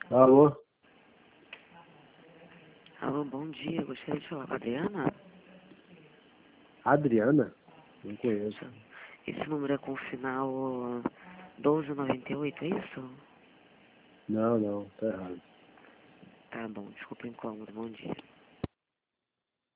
Alô? Alô, bom dia. Gostaria de falar com a Adriana? Adriana? Não conheço. Esse número é com o final 1298, é isso? Não, tá errado. Tá bom, desculpa o incômodo. Bom dia.